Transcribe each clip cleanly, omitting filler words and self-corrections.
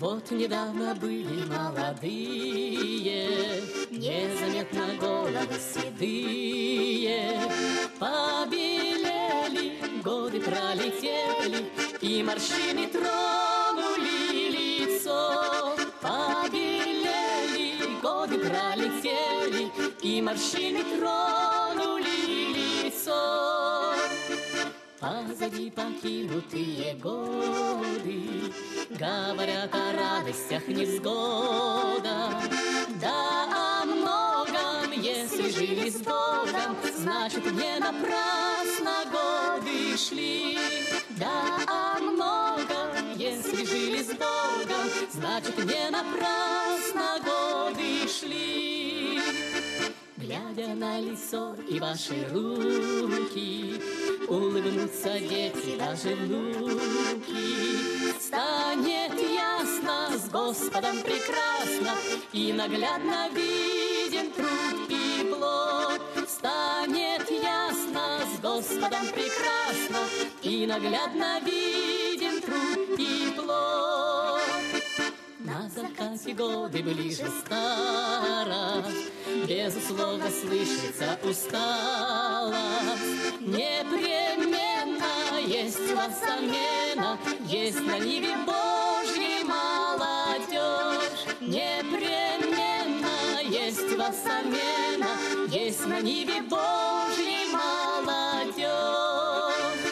Вот недавно были молодые, незаметно головы седые. Побелели, годы пролетели, и морщины тронули лицо. Побелели, годы пролетели, и морщины тронули лицо. Позади покинутые годы говорят о радостях невзгодах. Да о многом, если жили с Богом, значит, не напрасно годы шли. Да о многом, если жили с Богом, значит, не напрасно годы шли. Глядя на лицо и ваши руки, улыбнутся дети, даже внуки. Станет ясно, с Господом прекрасно, и наглядно виден труд и плод. Станет ясно, с Господом прекрасно, и наглядно виден труд и плод. На закате годы ближе старость, безусловно, слышится усталость. Непременно есть у вас замена, есть на ниве Божьей молодежь. Непременно есть у вас замена, есть на ниве Божьей молодежь.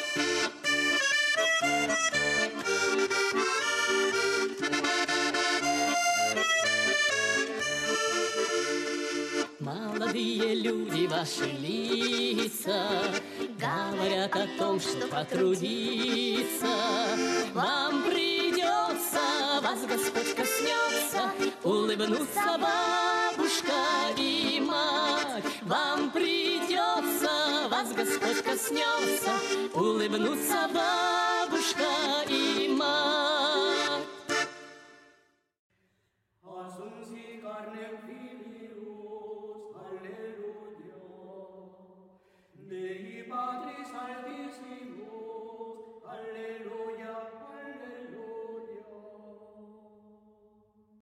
Молодые люди, ваши лица говорят о том, что потрудиться вам придется, вас Господь коснется, улыбнутся бабушка и мать. Вам придется, вас Господь коснется, улыбнутся бабушка и мать.